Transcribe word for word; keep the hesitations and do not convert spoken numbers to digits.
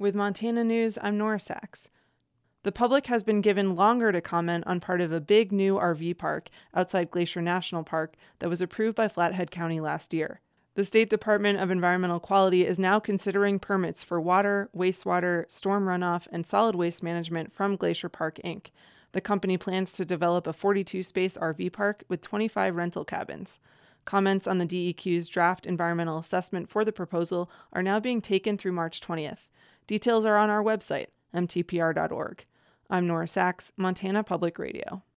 With Montana News, I'm Nora Sachs. The public has been given longer to comment on part of a big new R V park outside Glacier National Park that was approved by Flathead County last year. The State Department of Environmental Quality is now considering permits for water, wastewater, storm runoff, and solid waste management from Glacier Park, Incorporated. The company plans to develop a forty-two space R V park with twenty-five rental cabins. Comments on the D E Q's draft environmental assessment for the proposal are now being taken through March twentieth. Details are on our website, m t p r dot org. I'm Nora Sachs, Montana Public Radio.